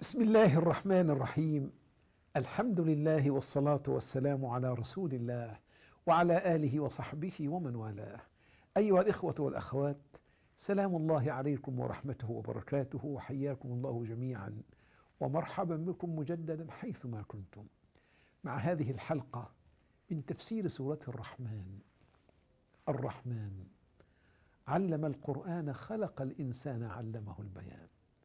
بسم الله الرحمن الرحيم. الحمد لله والصلاة والسلام على رسول الله وعلى آله وصحبه ومن والاه. أيها الإخوة والأخوات، سلام الله عليكم ورحمته وبركاته، وحياكم الله جميعا ومرحبا بكم مجددا حيثما كنتم مع هذه الحلقة من تفسير سورة الرحمن. الرحمن علم القرآن، خلق الإنسان، علمه البيان.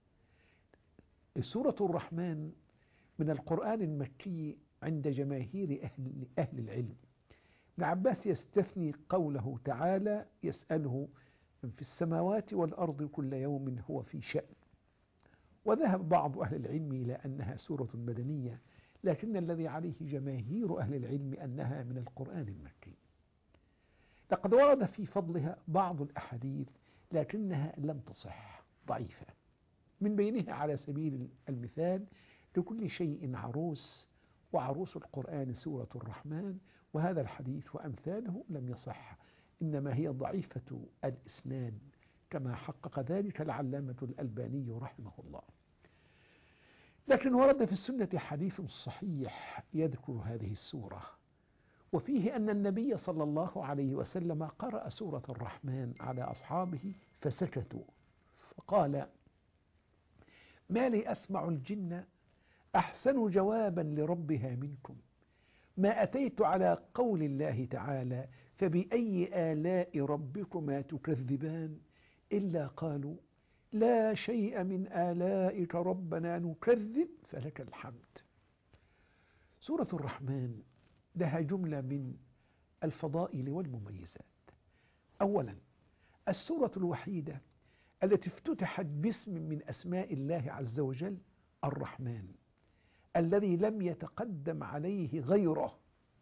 سورة الرحمن من القرآن المكي عند جماهير أهل العلم. ابن عباس يستثني قوله تعالى: يسأله من في السماوات والأرض كل يوم هو في شأن. وذهب بعض أهل العلم إلى أنها سورة مدنية، لكن الذي عليه جماهير أهل العلم أنها من القرآن المكي. لقد ورد في فضلها بعض الأحاديث لكنها لم تصح، ضعيفة. من بينها على سبيل المثال: لكل شيء عروس، وعروس القرآن سورة الرحمن. وهذا الحديث وأمثاله لم يصح، إنما هي ضعيفة الإسناد، كما حقق ذلك العلامة الألباني رحمه الله. لكن ورد في السنة حديث صحيح يذكر هذه السورة، وفيه أن النبي صلى الله عليه وسلم قرأ سورة الرحمن على أصحابه فسكتوا، فقال: ما لي أسمع الجن أحسن جوابا لربها منكم، ما أتيت على قول الله تعالى: فبأي آلاء ربكما تكذبان، إلا قالوا: لا شيء من آلائك ربنا نكذب فلك الحمد. سورة الرحمن لها جملة من الفضائل والمميزات. أولا، السورة الوحيدة التي افتتحت باسم من أسماء الله عز وجل، الرحمن، الذي لم يتقدم عليه غيره.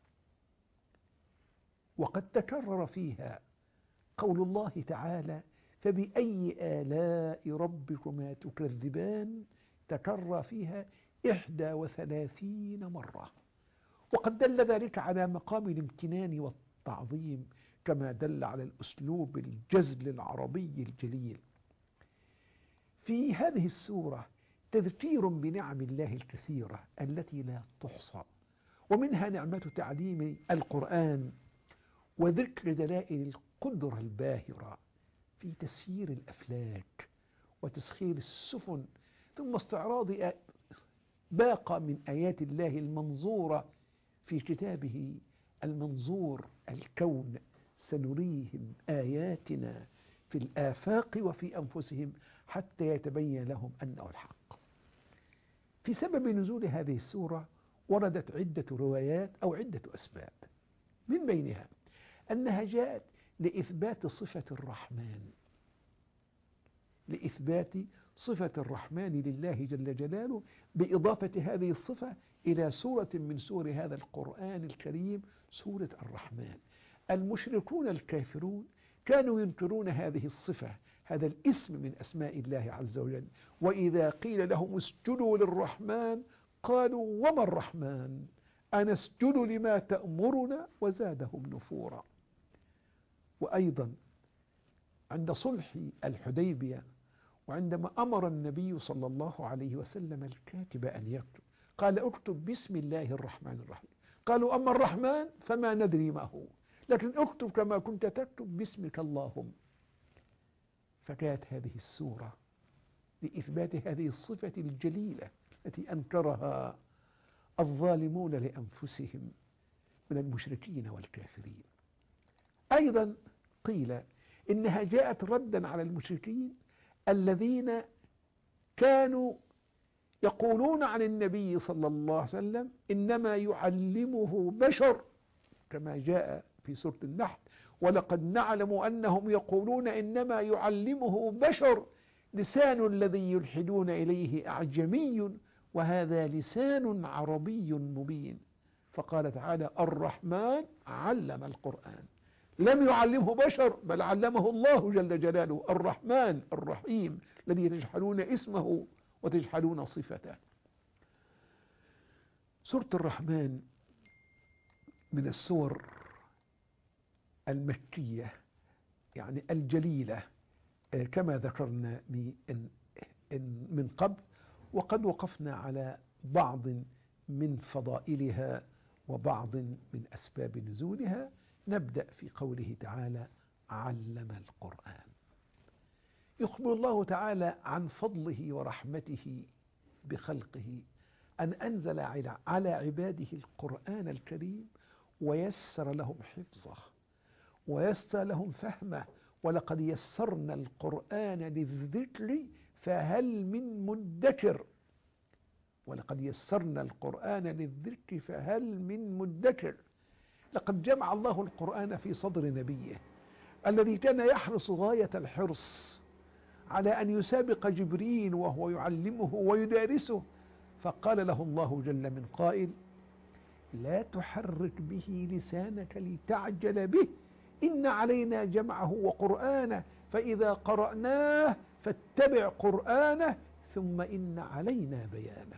وقد تكرر فيها قول الله تعالى: فبأي آلاء ربكما تكذبان، تكرر فيها 31 مرة. وقد دل ذلك على مقام الامتنان والتعظيم، كما دل على الأسلوب الجزل العربي الجليل. في هذه السورة تذكير بنعم الله الكثيرة التي لا تحصى، ومنها نعمة تعليم القرآن، وذكر دلائل القدرة الباهرة في تسيير الأفلاك وتسخير السفن، ثم استعراض باقة من آيات الله المنظورة في كتابه المنظور الكون: سنريهم آياتنا في الآفاق وفي أنفسهم حتى يتبين لهم أنه الحق. في سبب نزول هذه السورة وردت عدة روايات أو عدة أسباب، من بينها أنها جاءت لإثبات صفة الرحمن، لإثبات صفة الرحمن لله جل جلاله، بإضافة هذه الصفة إلى سورة من سور هذا القرآن الكريم، سورة الرحمن. المشركون الكافرون كانوا ينكرون هذه الصفة، هذا الاسم من أسماء الله عز وجل، وإذا قيل لهم اسجدوا للرحمن قالوا: وما الرحمن أنسجد لما تأمرنا، وزادهم نفورا. وأيضا عند صلح الحديبية، وعندما أمر النبي صلى الله عليه وسلم الكاتب أن يكتب، قال: اكتب بسم الله الرحمن الرحيم. قالوا: أما الرحمن فما ندري ما هو، لكن اكتب كما كنت تكتب باسمك اللهم. فكانت هذه السورة لإثبات هذه الصفة الجليلة التي أنكرها الظالمون لأنفسهم من المشركين والكافرين. أيضا قيل إنها جاءت ردا على المشركين الذين كانوا يقولون عن النبي صلى الله عليه وسلم: إنما يعلمه بشر، كما جاء في سورة النحل: ولقد نعلم أنهم يقولون إنما يعلمه بشر، لسان الذي يلحدون إليه أعجمي وهذا لسان عربي مبين. فقال تعالى: الرحمن علم القرآن، لم يعلمه بشر بل علمه الله جل جلاله، الرحمن الرحيم الذي تجحلون اسمه وتجحلون صفته. سورة الرحمن من السور المكية، يعني الجليلة، كما ذكرنا من قبل. وقد وقفنا على بعض من فضائلها وبعض من أسباب نزولها. نبدأ في قوله تعالى: علم القرآن. يخبر الله تعالى عن فضله ورحمته بخلقه أن أنزل على عباده القرآن الكريم ويسر لهم حفظه ويسر لهم فهمه. ولقد يسرنا القرآن للذكر فهل من مدكر. ولقد يسرنا القرآن للذكر فهل من مدكر. لقد جمع الله القرآن في صدر نبيه الذي كان يحرص غاية الحرص على أن يسابق جبريل وهو يعلمه ويدارسه، فقال له الله جل من قائل: لا تحرك به لسانك لتعجل به إن علينا جمعه وقرآنه فإذا قرأناه فاتبع قرآنه ثم إن علينا بيانه.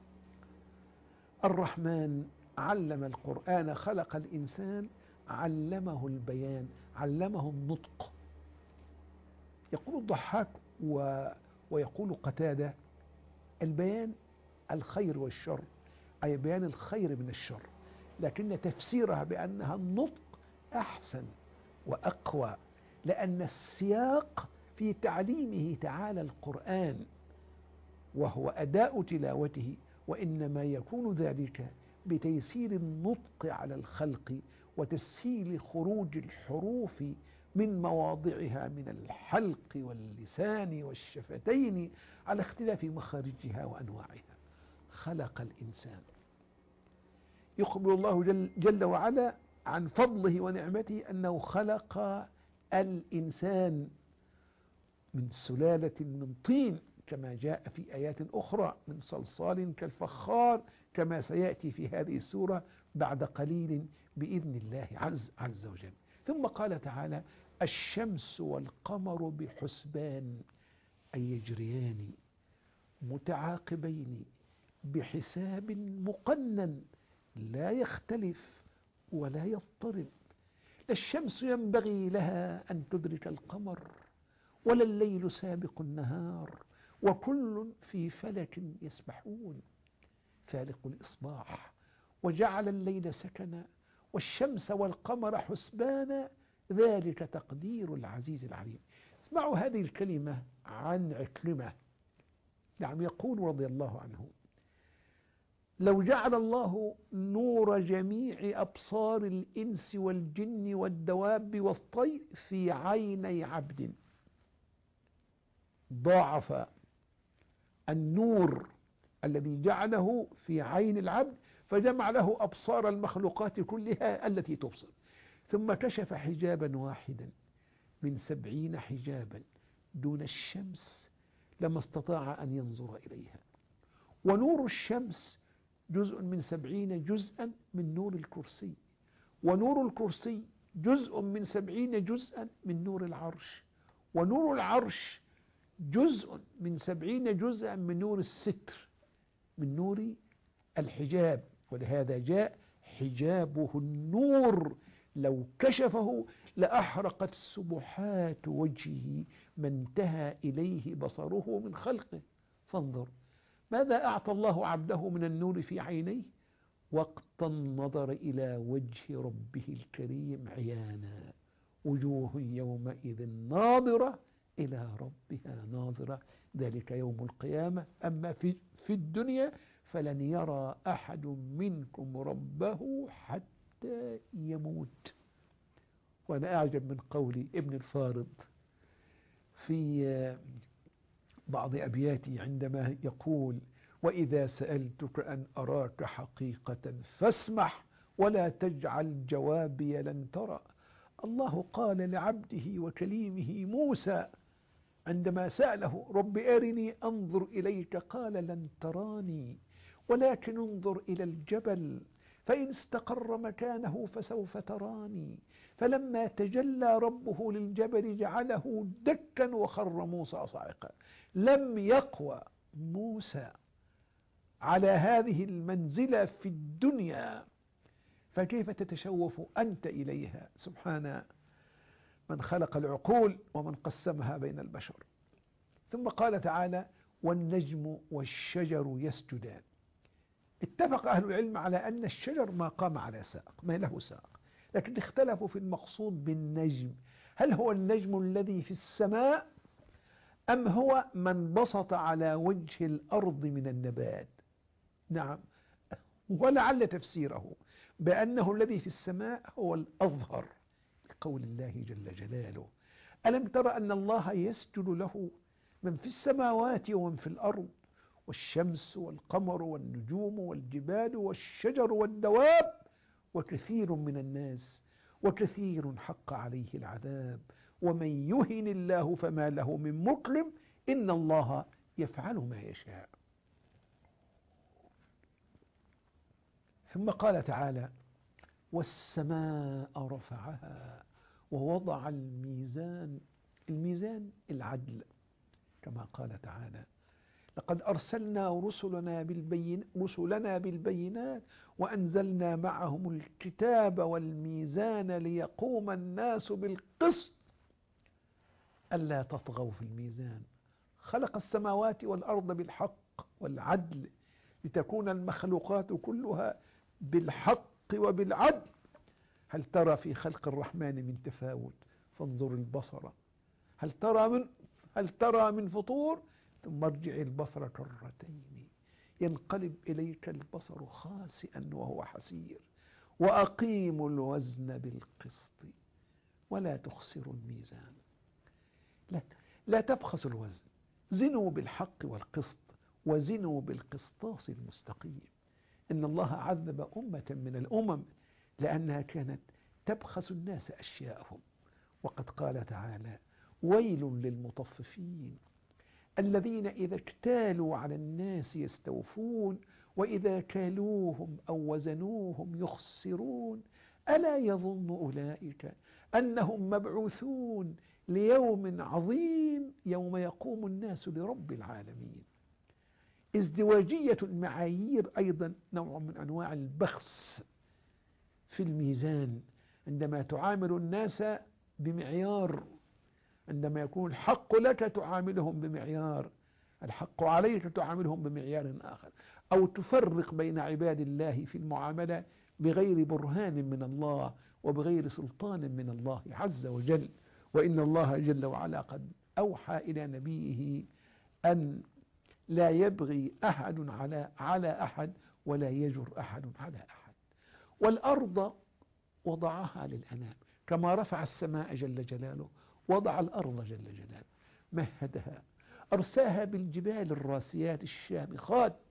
الرحمن علم القرآن، خلق الإنسان، علمه البيان، علمه النطق. يقول الضحاك ويقول قتادة: البيان الخير والشر، أي بيان الخير من الشر، لكن تفسيرها بأنها النطق أحسن وأقوى، لأن السياق في تعليمه تعالى القرآن وهو أداء تلاوته، وإنما يكون ذلك بتيسير النطق على الخلق وتسهيل خروج الحروف من مواضعها من الحلق واللسان والشفتين على اختلاف مخارجها وأنواعها. خلق الإنسان. يخبر الله جل وعلا عن فضله ونعمته أنه خلق الإنسان من سلالة من طين كما جاء في آيات أخرى، من صلصال كالفخار، كما سيأتي في هذه السورة بعد قليل بإذن الله عز وجل. ثم قال تعالى: الشمس والقمر بحسبان، أي يجريان متعاقبين بحساب مقنن لا يختلف ولا يضطرب. لا الشمس ينبغي لها أن تدرك القمر ولا الليل سابق النهار وكل في فلك يسبحون. فالق الإصباح وجعل الليل سكنا والشمس والقمر حسبانا ذلك تقدير العزيز العليم. اسمعوا هذه الكلمة عن عكرمة. نعم، يقول رضي الله عنه: لو جعل الله نور جميع أبصار الإنس والجن والدواب والطير في عيني عبد، ضاعف النور الذي جعله في عين العبد فجمع له أبصار المخلوقات كلها التي تبصر، ثم كشف حجابا واحدا من 70 حجابا دون الشمس لما استطاع أن ينظر إليها. ونور الشمس جزء من 70 جزءا من نور الكرسي، ونور الكرسي جزء من 70 جزءا من نور العرش، ونور العرش جزء من 70 جزءا من نور الستر، من نور الحجاب. ولهذا جاء حجابه النور لو كشفه لأحرقت سبحات وجهه ما انتهى إليه بصره من خلقه. فانظر ماذا أعطى الله عبده من النور في عينيه وقت النظر إلى وجه ربه الكريم عيانا: وجوه يومئذ ناظرة إلى ربها ناظرة، ذلك يوم القيامة. أما في الدنيا فلن يرى أحد منكم ربه حتى يموت. وأنا أعجب من قول ابن الفارض في بعض أبياته عندما يقول: وإذا سألتك أن أراك حقيقة فاسمح ولا تجعل جوابي لن ترى. الله قال لعبده وكليمه موسى عندما سأله: رب أرني أنظر إليك، قال: لن تراني ولكن انظر إلى الجبل فإن استقر مكانه فسوف تراني. فلما تجلى ربه للجبل جعله دكا وخر موسى صاعقا. لم يقوى موسى على هذه المنزلة في الدنيا، فكيف تتشوف أنت إليها؟ سبحان من خلق العقول ومن قسمها بين البشر. ثم قال تعالى: والنجم والشجر يسجدان. اتفق أهل العلم على أن الشجر ما قام على ساق، ما له ساق، لكن اختلفوا في المقصود بالنجم، هل هو النجم الذي في السماء أم هو من بسط على وجه الأرض من النبات؟ نعم، ولعل تفسيره بأنه الذي في السماء هو الأظهر لقول الله جل جلاله: ألم تر أن الله يسجد له من في السماوات ومن في الأرض، والشمس والقمر والنجوم والجبال والشجر والدواب وكثير من الناس وكثير حق عليه العذاب ومن يهن الله فما له من مكرم إن الله يفعل ما يشاء. ثم قال تعالى: والسماء رفعها ووضع الميزان. الميزان العدل، كما قال تعالى: لقد أرسلنا رسلنا بالبينات وأنزلنا معهم الكتاب والميزان ليقوم الناس بالقسط ألا تطغوا في الميزان. خلق السماوات والأرض بالحق والعدل لتكون المخلوقات كلها بالحق وبالعدل. هل ترى في خلق الرحمن من تفاوت؟ فانظر البصر هل ترى من فطور؟ ثم ارجع البصر كرتين ينقلب إليك البصر خاسئا وهو حسير وأقيموا الوزن بالقسط ولا تخسروا الميزان. لا تبخسوا الوزن، زنوا بالحق والقسط وزنوا بالقسطاس المستقيم. إن الله عذب أمة من الأمم لأنها كانت تبخس الناس أشياءهم، وقد قال تعالى: ويل للمطففين الذين إذا اكتالوا على الناس يستوفون وإذا كالوهم أو وزنوهم يخسرون ألا يظن أولئك أنهم مبعوثون ليوم عظيم يوم يقوم الناس لرب العالمين. ازدواجية المعايير أيضا نوع من أنواع البخس في الميزان، عندما تعامل الناس بمعيار، عندما يكون الحق لك تعاملهم بمعيار، الحق عليك تعاملهم بمعيار آخر، أو تفرق بين عباد الله في المعاملة بغير برهان من الله وبغير سلطان من الله عز وجل. وإن الله جل وعلا قد أوحى إلى نبيه أن لا يبغي أحد على أحد ولا يجر أحد على أحد. والأرض وضعها للأنام، كما رفع السماء جل جلاله وضع الأرض جل جلاله، مهدها، أرساها بالجبال الراسيات الشامخات،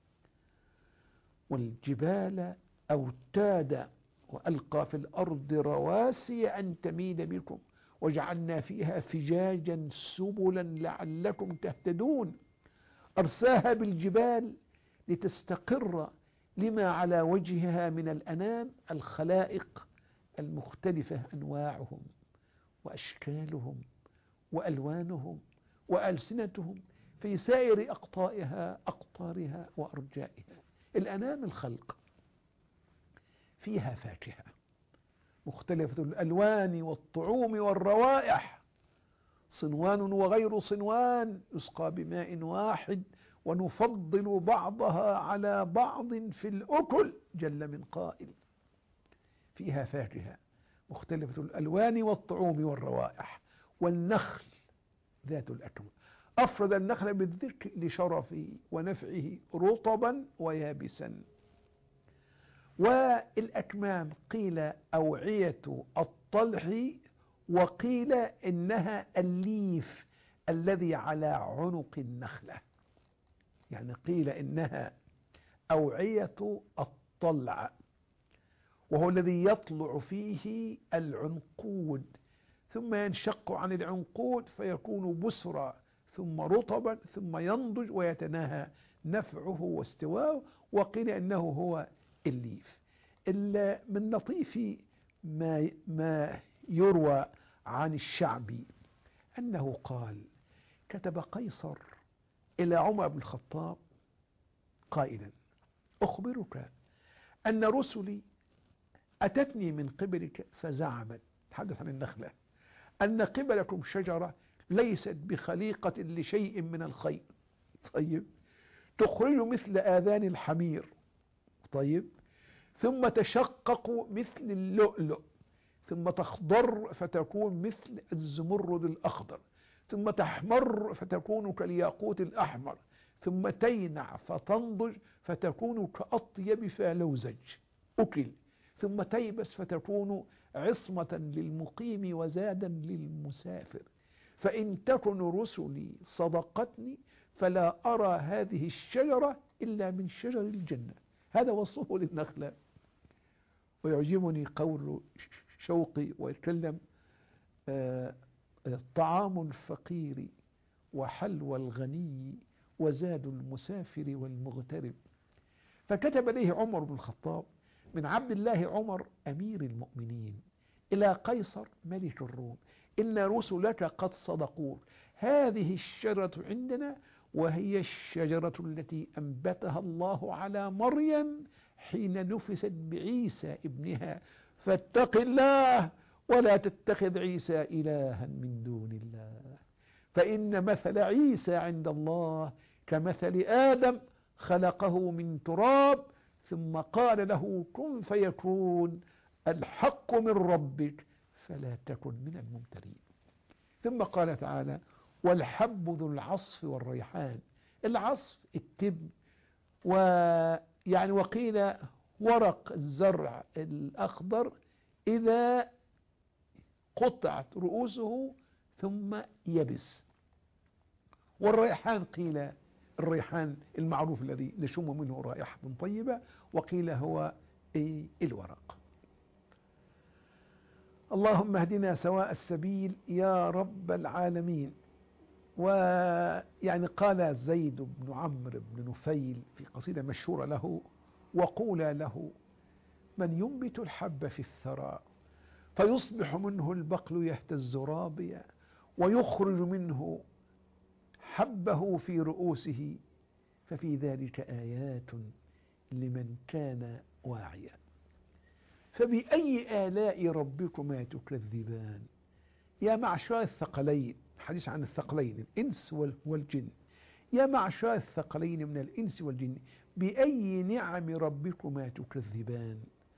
والجبال أوتادا، وألقى في الأرض رواسي أن تميد بكم وجعلنا فيها فجاجا سبلا لعلكم تهتدون. أرساها بالجبال لتستقر لما على وجهها من الأنام الخلائق المختلفة، أنواعهم وأشكالهم وألوانهم وألسنتهم في سائر أقطارها وأرجائها. الأنام الخلق فيها فاكهة مختلفة الألوان والطعوم والروائح، صنوان وغير صنوان، يسقى بماء واحد ونفضل بعضها على بعض في الأكل، جل من قائل. فيها فاكهة مختلفة الألوان والطعوم والروائح. والنخل ذات الأكمام، أفرد النخل بالذكر لشرفه ونفعه رطبا ويابسا. والأكمام قيل أوعية الطلح، وقيل إنها الليف الذي على عنق النخلة، يعني قيل إنها أوعية الطلع وهو الذي يطلع فيه العنقود ثم ينشق عن العنقود فيكون بسرا ثم رطبا ثم ينضج ويتناهى نفعه واستواءه. وقيل إنه هو الليف. من لطيف ما يروى عن الشعبي أنه قال: كتب قيصر إلى عمر بن الخطاب قائلا: أخبرك أن رسلي أتتني من قبلك فزعمت، تحدث عن النخلة، أن قبلكم شجرة ليست بخليقة لشيء من الخير طيب، تخرج مثل آذان الحمير، طيب، ثم تشقق مثل اللؤلؤ، ثم تخضر فتكون مثل الزمرد الأخضر، ثم تحمر فتكون كالياقوت الأحمر، ثم تينع فتنضج فتكون كأطيب فالوزج أكل، ثم تيبس فتكون عصمة للمقيم وزادا للمسافر. فإن تكن رسلي صدقتني فلا أرى هذه الشجرة إلا من شجر الجنة. هذا وصفه للنخلة. ويعجبني قول شوقي ويتكلم طعام الفقير وحلوى الغني وزاد المسافر والمغترب. فكتب إليه عمر بن الخطاب من عبد الله عمر أمير المؤمنين إلى قيصر ملك الروم: إن رسلك قد صدقوك، هذه الشجرة عندنا وهي الشجرة التي أنبتها الله على مريم حين نفست بعيسى ابنها، فاتق الله ولا تتخذ عيسى إلها من دون الله، فإن مثل عيسى عند الله كمثل آدم خلقه من تراب ثم قال له كن فيكون، الحق من ربك فلا تكن من الممترين. ثم قال تعالى: والحب ذو العصف والريحان. العصف التبن، ويعني وقيل ورق الزرع الأخضر إذا قطعت رؤوسه ثم يبس. والريحان قيل الريحان المعروف الذي نشم منه رائحة طيبة، وقيل هو الورق. اللهم اهدنا سواء السبيل يا رب العالمين. ويعني قال زيد بن عمرو بن نفيل في قصيدة مشهورة له: وقولا له من ينبت الحب في الثرى فيصبح منه البقل يهتز رابيا، ويخرج منه حبه في رؤوسه، ففي ذلك آيات لمن كان واعيا. فبأي آلاء ربكما تكذبان يا معشر الثقلين؟ حديث عن الثقلين الإنس والجن. يا معشر الثقلين من الإنس والجن، بأي نعم ربكما تكذبان؟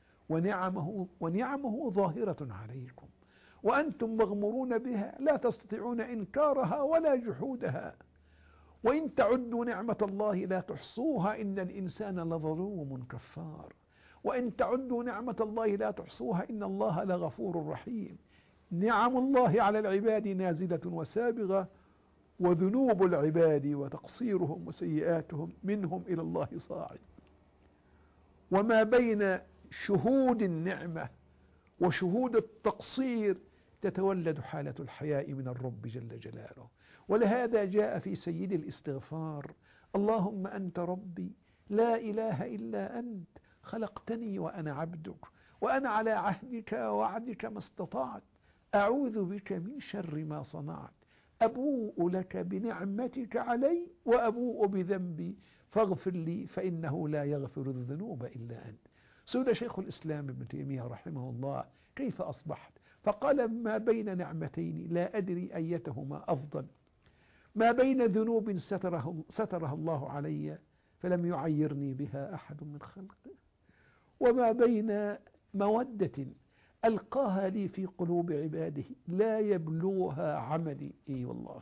ونعمه ظاهرة عليكم وأنتم مغمورون بها لا تستطيعون إنكارها ولا جحودها. وإن تعدوا نعمة الله لا تحصوها إن الإنسان لظلوم كفار. وإن تعدوا نعمة الله لا تحصوها إن الله لغفور رحيم. نعم الله على العباد نازلة وسابغة، وذنوب العباد وتقصيرهم وسيئاتهم منهم إلى الله صاعد. وما بين شهود النعمة وشهود التقصير تتولد حالة الحياء من الرب جل جلاله. ولهذا جاء في سيد الاستغفار: اللهم أنت ربي لا إله إلا أنت، خلقتني وأنا عبدك، وأنا على عهدك ووعدك ما استطعت، أعوذ بك من شر ما صنعت، أبوء لك بنعمتك علي وأبوء بذنبي فاغفر لي فإنه لا يغفر الذنوب إلا أنت. سئل شيخ الإسلام ابن تيمية رحمه الله: كيف أصبحت؟ فقال: ما بين نعمتين لا أدري أيتهما أفضل، ما بين ذنوب سترها الله علي فلم يعيرني بها أحد من خلقه، وما بين مودة ألقاها لي في قلوب عباده لا يبلغها عملي. إي والله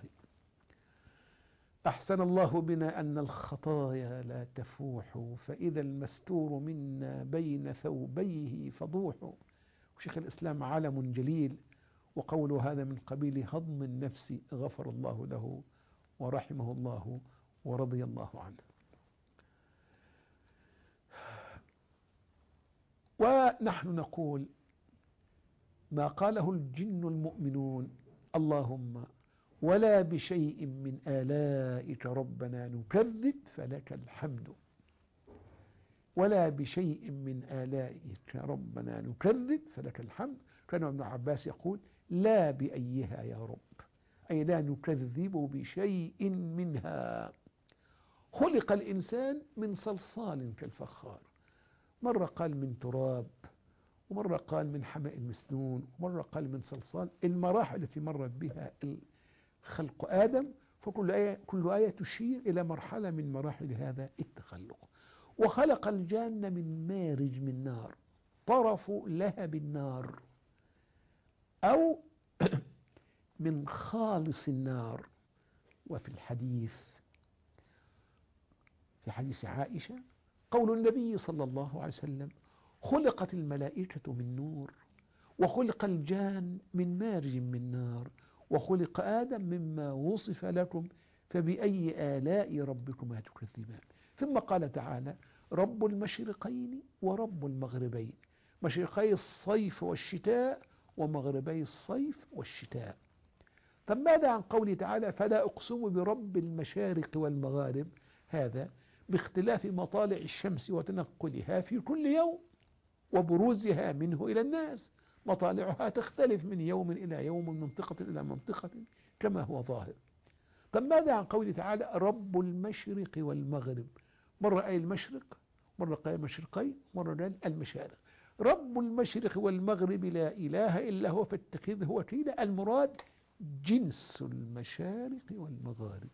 أحسن الله بنا أن الخطايا لا تفوح، فإذا المستور منا بين ثوبيه فضوح. وشيخ الإسلام عالم جليل، وقول هذا من قبيل هضم النفس، غفر الله له ورحمه الله ورضي الله عنه. ونحن نقول ما قاله الجن المؤمنون: اللهم ولا بشيء من آلائك ربنا نكذب فلك الحمد. ولا بشيء من آلائك ربنا نكذب فلك الحمد. كان ابن عباس يقول: لا بأيها يا رب، أي لا نكذب بشيء منها. خلق الإنسان من صلصال كالفخار، مرة قال من تراب، ومرة قال من حمأ مسنون، ومرة قال من صلصال. المراحل التي مرت بها خلق آدم كل آية تشير إلى مرحلة من مراحل هذا التخلق. وخلق الجان من مارج من نار، طرف لهب النار، أو من خالص النار. وفي الحديث، في حديث عائشة، قول النبي صلى الله عليه وسلم: خلقت الملائكة من نور، وخلق الجان من مارج من نار، وخلق آدم مما وصف لكم، فبأي آلاء ربكما تكذبان. ثم قال تعالى: رب المشرقين ورب المغربين، مشرقي الصيف والشتاء ومغربي الصيف والشتاء. طب ماذا عن قوله تعالى: فلا أقسم برب المشارق والمغارب؟ هذا باختلاف مطالع الشمس وتنقلها في كل يوم وبروزها منه إلى الناس، مطالعها تختلف من يوم إلى يوم، من منطقة إلى منطقة، كما هو ظاهر. طب ماذا عن قوله تعالى: رب المشرق والمغرب؟ مرة أي المشرق، مرة قال المشرقين، مرة قال المشارق. رب المشرق والمغرب لا إله إلا هو فاتخذه وكيلا. المراد جنس المشارق والمغارب.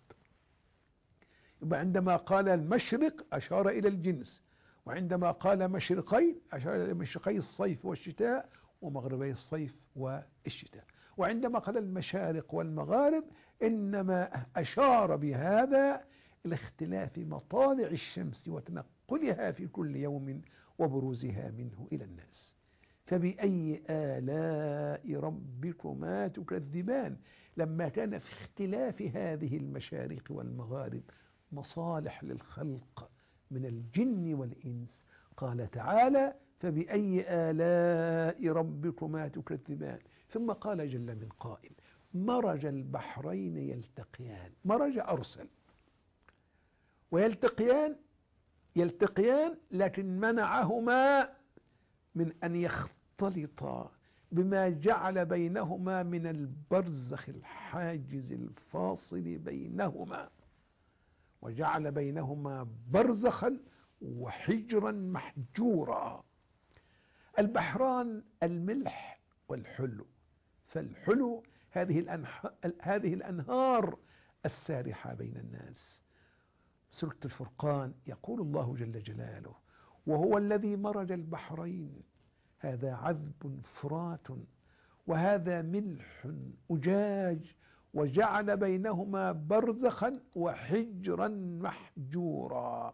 يبقى عندما قال المشرق أشار إلى الجنس، وعندما قال مشرقين أشار إلى مشرقي الصيف والشتاء ومغربي الصيف والشتاء. وعندما قال المشارق والمغارب إنما أشار بهذا إلى اختلاف مطالع الشمس وتنقلها في كل يوم وبروزها منه إلى الناس. فبأي آلاء ربكما تكذبان؟ لما كان في اختلاف هذه المشارق والمغارب مصالح للخلق من الجن والإنس، قال تعالى: فبأي آلاء ربكما تكذبان. ثم قال جل من قائل: مرج البحرين يلتقيان. مرج أرسل، ويلتقيان، يلتقيان لكن منعهما من أن يختلطا بما جعل بينهما من البرزخ الحاجز الفاصل بينهما، وجعل بينهما برزخا وحجرا محجورا. البحران الملح والحلو، فالحلو هذه الأنهار السارحة بين الناس. سورة الفرقان يقول الله جل جلاله: وهو الذي مرج البحرين، هذا عذب فرات وهذا ملح أجاج، وجعل بينهما برزخا وحجرا محجورا.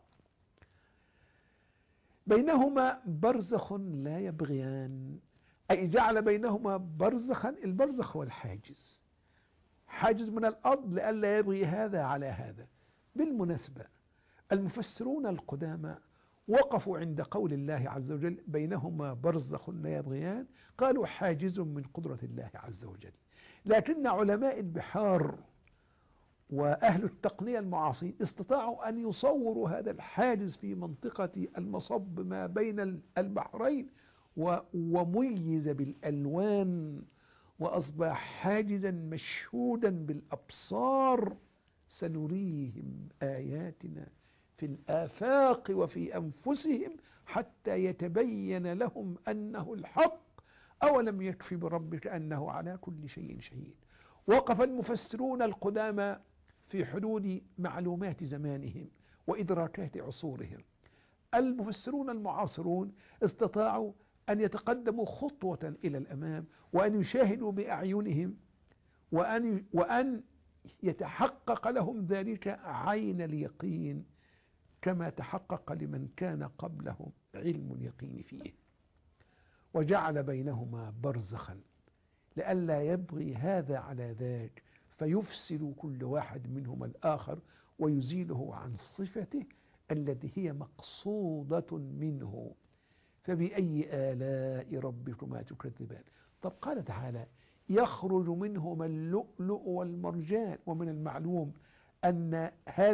بينهما برزخ لا يبغيان، أي جعل بينهما برزخا. البرزخ هو الحاجز، حاجز من الأرض لئلا يبغي هذا على هذا. بالمناسبة المفسرون القدامى وقفوا عند قول الله عز وجل: بينهما برزخ لا يبغيان، قالوا حاجز من قدرة الله عز وجل. لكن علماء البحار وأهل التقنية المعاصرين استطاعوا أن يصوروا هذا الحاجز في منطقة المصب ما بين البحرين، وميز بالألوان، وأصبح حاجزا مشهودا بالأبصار. سنريهم آياتنا في الآفاق وفي أنفسهم حتى يتبين لهم أنه الحق، أولم يكف بربك أنه على كل شيء شهيد. وقف المفسرون القدامى في حدود معلومات زمانهم وإدراكات عصورهم. المفسرون المعاصرون استطاعوا أن يتقدموا خطوة إلى الأمام، وأن يشاهدوا بأعينهم، وأن يتحقق لهم ذلك عين اليقين، كما تحقق لمن كان قبلهم علم اليقين فيه. وجعل بينهما برزخا لئلا يبغي هذا على ذاك، فيفسد كل واحد منهما الآخر ويزيله عن صفته التي هي مقصودة منه. فبأي آلاء ربكما تكذبان؟ طب قال تعالى: يخرج منهما اللؤلؤ والمرجان. ومن المعلوم أن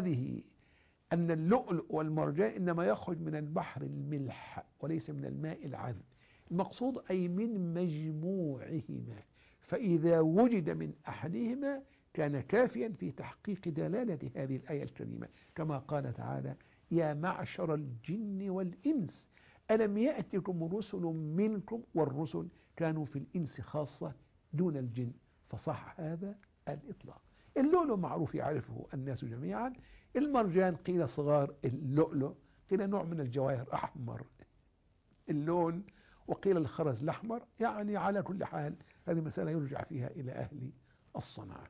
اللؤلؤ والمرجان إنما يخرج من البحر الملح وليس من الماء العذب. المقصود أي من مجموعهما، فإذا وجد من أحدهما كان كافيا في تحقيق دلالة هذه الآية الكريمة، كما قال تعالى: يا معشر الجن والإنس ألم يأتكم رسل منكم. والرسل كانوا في الإنس خاصة دون الجن، فصح هذا الإطلاق. اللؤلؤ معروف يعرفه الناس جميعا. المرجان قيل صغار اللؤلؤ، قيل نوع من الجواهر أحمر اللون، وقيل الخرز الأحمر. يعني على كل حال هذه مسألة يرجع فيها إلى أهل الصنعة.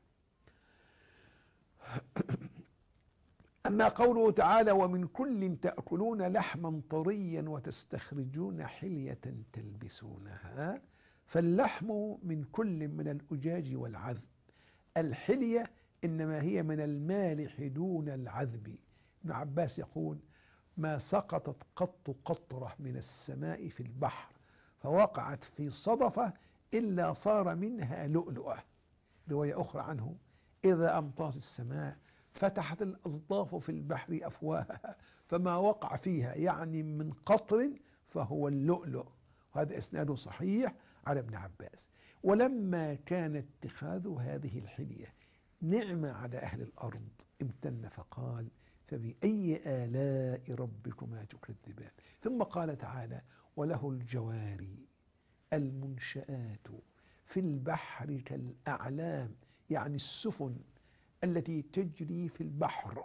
أما قوله تعالى ومن كل تأكلون لحما طريا وتستخرجون حلية تلبسونها، فاللحم من كل من الأجاج والعذب. الحلية إنما هي من المالح دون العذب. ابن عباس يقول ما سقطت قط قطرة من السماء في البحر فوقعت في صدفة إلا صار منها لؤلؤة. رواية أخرى عنه إذا أمطرت السماء فتحت الأصداف في البحر أفواهها فما وقع فيها يعني من قطر فهو اللؤلؤ. وهذا إسناده صحيح على ابن عباس. ولما كان اتخاذ هذه الحلية نعمة على أهل الأرض امتن فقال فبأي آلاء ربكما تكذبان. ثم قال تعالى وله الجواري المنشآت في البحر كالأعلام، يعني السفن التي تجري في البحر.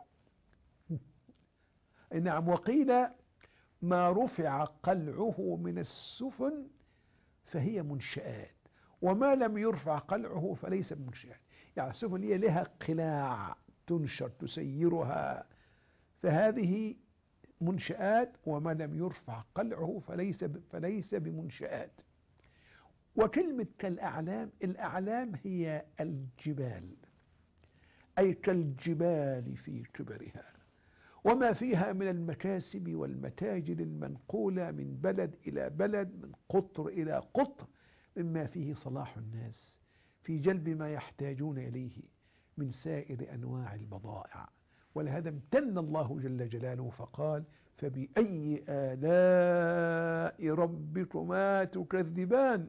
نعم. وقيل ما رفع قلعه من السفن فهي منشآت، وما لم يرفع قلعه فليس بمنشآت. يعني السفن هي لها قلاع تنشر تسيرها، فهذه منشآت، وما لم يرفع قلعه فليس بمنشآت. وكلمة كالأعلام، الأعلام هي الجبال، أي كالجبال في كبرها، وما فيها من المكاسب والمتاجر المنقولة من بلد إلى بلد، من قطر إلى قطر، مما فيه صلاح الناس في جلب ما يحتاجون إليه من سائر أنواع البضائع. ولهذا امتن الله جل جلاله فقال فبأي آلاء ربكما تكذبان.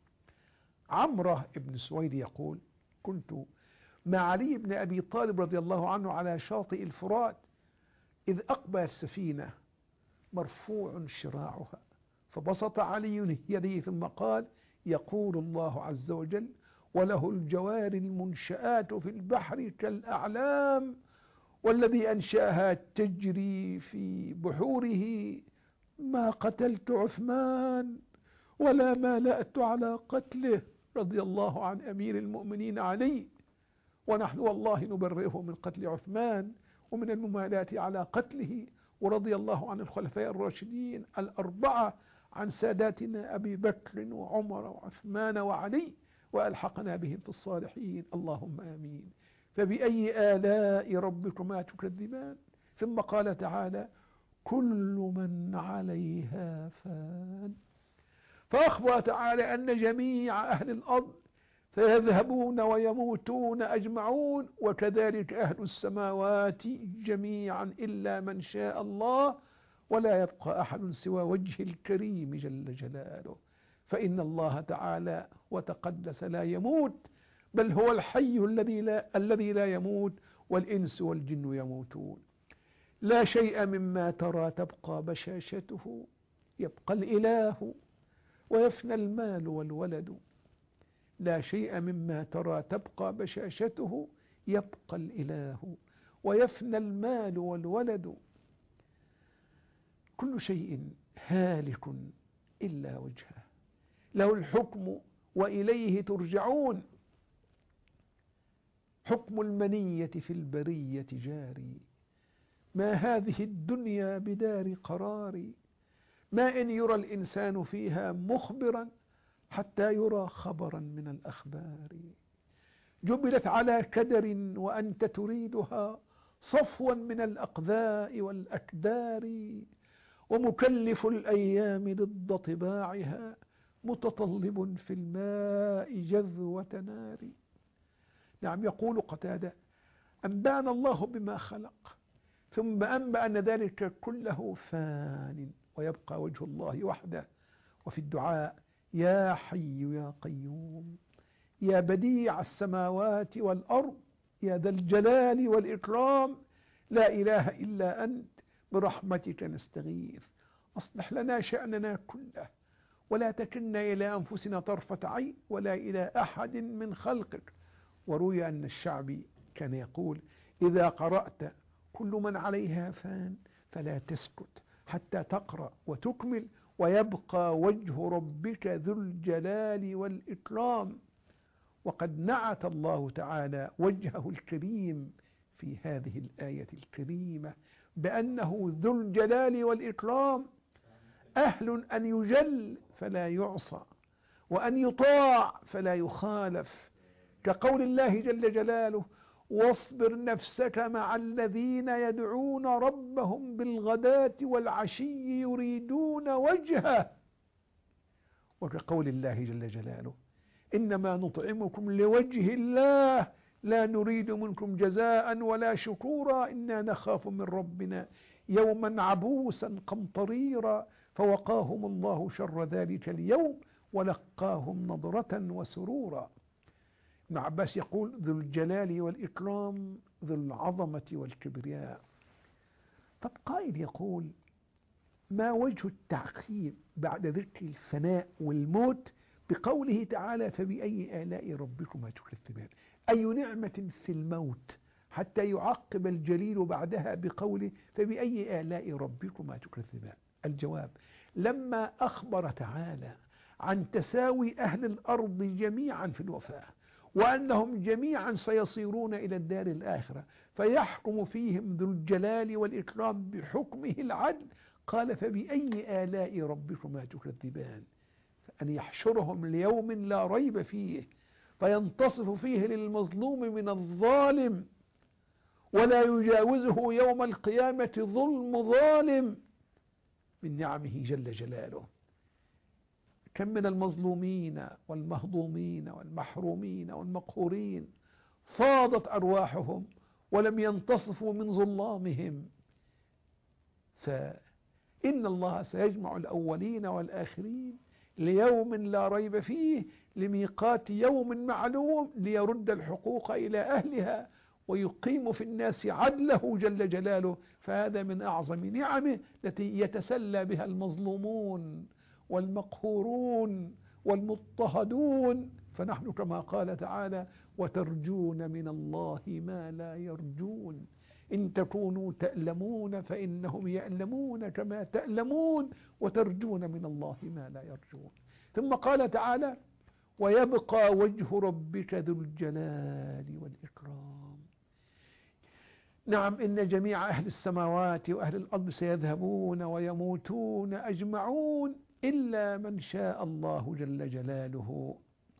عمرة بن سويد يقول كنت مع علي بن أبي طالب رضي الله عنه على شاطئ الفرات إذ أقبلت سفينة مرفوع شراعها، فبسط علي يديه ثم قال يقول الله عز وجل وله الجوار المنشآت في البحر كالأعلام والذي أنشأها تجري في بحوره ما قتلت عثمان ولا مالأت على قتله رضي الله عن أمير المؤمنين علي، ونحن والله نبرئه من قتل عثمان ومن الممالاة على قتله، ورضي الله عن الخلفاء الراشدين الأربعة عن ساداتنا أبي بكر وعمر وعثمان وعلي، وألحقنا بهم في الصالحين اللهم آمين. فبأي آلاء ربكما تكذبان. ثم قال تعالى كل من عليها فان، فأخبر تعالى أن جميع أهل الأرض سيذهبون ويموتون أجمعون، وكذلك أهل السماوات جميعا إلا من شاء الله، ولا يبقى أحد سوى وجه الكريم جل جلاله. فإن الله تعالى وتقدس لا يموت، بل هو الحي الذي لا يموت، والإنس والجن يموتون. لا شيء مما ترى تبقى بشاشته، يبقى الإله ويفنى المال والولد. لا شيء مما ترى تبقى بشاشته، يبقى الإله ويفنى المال والولد. كل شيء هالك إلا وجهه، له الحكم وإليه ترجعون. حكم المنية في البرية جاري، ما هذه الدنيا بدار قرار. ما إن يرى الإنسان فيها مخبرا حتى يرى خبرا من الأخبار. جبلت على كدر وأنت تريدها صفوا من الأقذاء والأكدار، ومكلف الأيام ضد طباعها متطلب في الماء جذوة نار. نعم. يقول قتادة أنبأنا الله بما خلق ثم أنبأ أن ذلك كله فان ويبقى وجه الله وحده. وفي الدعاء يا حي يا قيوم يا بديع السماوات والأرض يا ذا الجلال والإكرام لا إله إلا أنت برحمتك نستغيث أصلح لنا شأننا كله ولا تكلنا إلى أنفسنا طرفة عين ولا إلى أحد من خلقك. وروي أن الشعبي كان يقول: إذا قرأت كل من عليها فان فلا تسكت حتى تقرأ وتكمل ويبقى وجه ربك ذو الجلال والإكرام. وقد نعت الله تعالى وجهه الكريم في هذه الآية الكريمة بأنه ذو الجلال والإكرام، أهل أن يجل فلا يعصى، وأن يطاع فلا يخالف، كقول الله جل جلاله: واصبر نفسك مع الذين يدعون ربهم بالغداة والعشي يريدون وجهه، وكقول الله جل جلاله: إنما نطعمكم لوجه الله لا نريد منكم جزاء ولا شكورا إنا نخاف من ربنا يوما عبوسا قمطريرا فوقاهم الله شر ذلك اليوم ولقاهم نضرة وسرورا. ابن عباس يقول: ذو الجلال والإكرام ذو العظمة والكبرياء. طب قائل يقول: ما وجه التعقيب بعد ذكر الفناء والموت بقوله تعالى: فبأي آلاء ربكما تكذبان؟ أي نعمة في الموت حتى يعقب الجليل بعدها بقوله: فبأي آلاء ربكما تكذبان؟ الجواب: لما أخبر تعالى عن تساوي أهل الأرض جميعا في الوفاة، وأنهم جميعا سيصيرون إلى الدار الآخرة فيحكم فيهم ذو الجلال والإكرام بحكمه العدل، قال: فبأي آلاء ربكما تكذبان؟ أن يحشرهم ليوم لا ريب فيه فينتصف فيه للمظلوم من الظالم، ولا يجاوزه يوم القيامة ظلم ظالم، من نعمه جل جلاله. كم من المظلومين والمهضومين والمحرومين والمقهورين فاضت أرواحهم ولم ينتصفوا من ظلامهم. فإن الله سيجمع الأولين والآخرين ليوم لا ريب فيه لميقات يوم معلوم ليرد الحقوق إلى أهلها ويقيم في الناس عدله جل جلاله. فهذا من أعظم نعمه التي يتسلى بها المظلومون والمقهورون والمضطهدون. فنحن كما قال تعالى: وترجون من الله ما لا يرجون إن تكونوا تألمون فإنهم يألمون كما تألمون وترجون من الله ما لا يرجون. ثم قال تعالى: ويبقى وجه ربك ذو الجلال والإكرام. نعم، إن جميع أهل السماوات وأهل الأرض سيذهبون ويموتون أجمعون إلا من شاء الله جل جلاله،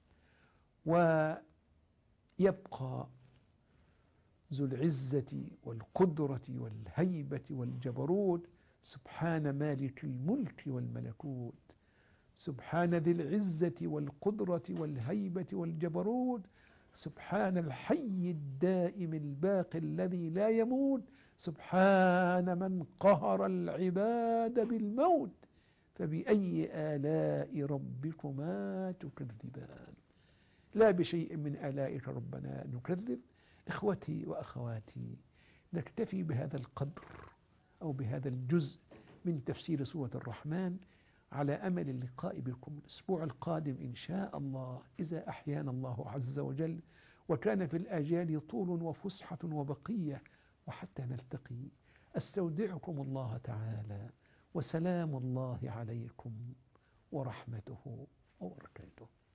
ويبقى ذو العزة والقدرة والهيبة والجبروت، سبحان مالك الملك والملكوت، سبحان ذي العزة والقدرة والهيبة والجبروت، سبحان الحي الدائم الباقي الذي لا يموت، سبحان من قهر العباد بالموت، فبأي آلاء ربكما تكذبان؟ لا بشيء من آلائك ربنا نكذب. إخوتي وأخواتي، نكتفي بهذا القدر أو بهذا الجزء من تفسير سورة الرحمن، على أمل اللقاء بكم الأسبوع القادم إن شاء الله، إذا أحيانا الله عز وجل وكان في الآجال طول وفسحة وبقية. وحتى نلتقي أستودعكم الله تعالى، وسلام الله عليكم ورحمته وبركاته.